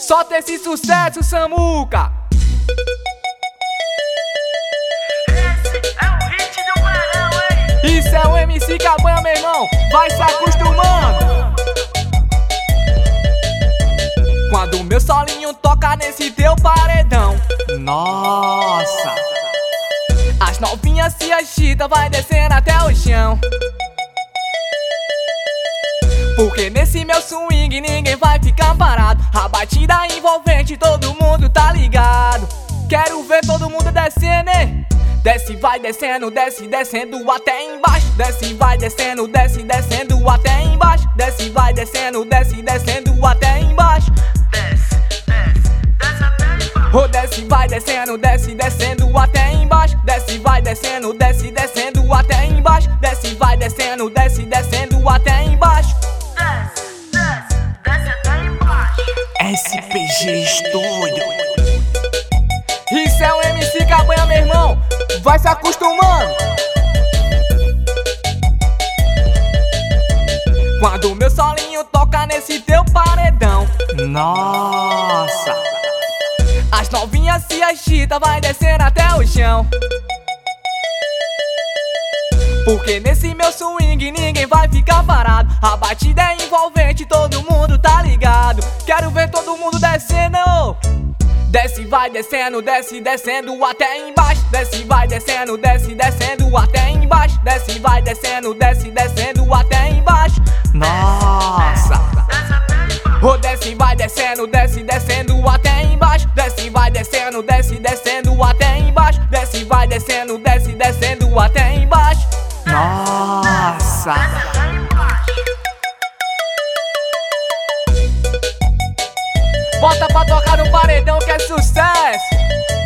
Solta esse sucesso, Samuca. Esse é o hit do verão, hein? Isso é o MC Cabanha, meu irmão. Vai se acostumando. Quando meu solinho toca nesse teu paredão, nossa, as novinhas se agitam, vai descendo até o chão. Porque nesse meu swing ninguém vai ficar parado. A batida envolvente, todo mundo tá ligado. Quero ver todo mundo descendo, hein? Desce, vai descendo, desce, descendo até embaixo. Desce, vai descendo, desce, descendo até embaixo. Desce, vai descendo, desce, descendo até embaixo. Desce, desce, desce até embaixo. Oh, desce, vai descendo, desce, descendo até embaixo. Desce, vai descendo, desce, descendo até embaixo. Desce, vai descendo, desce, descendo até embaixo. Desce, desce, desce até embaixo. SPG Studio. Isso é o MC Cabanha, meu irmão. Vai se acostumando. Quando meu solinho toca nesse teu paredão, nossa, as novinhas se agitam, vai descendo até o chão. Porque nesse meu swing ninguém vai ficar parado. A batida é envolvente, todo mundo tá ligado. Quero ver todo mundo descendo. Desce, vai descendo, desce, descendo até embaixo. Desce, vai descendo, desce, descendo até embaixo. Desce, vai descendo, desce, descendo até embaixo. Nossa, Desce até embaixo. oh, desce, vai descendo, desce, descendo até embaixo. Desce, vai descendo, desce, descendo até embaixo. Desce, vai descendo, desce, descendo até embaixo. Nossa, Desce até embaixo. bota pra tocar no paredão que é sucesso.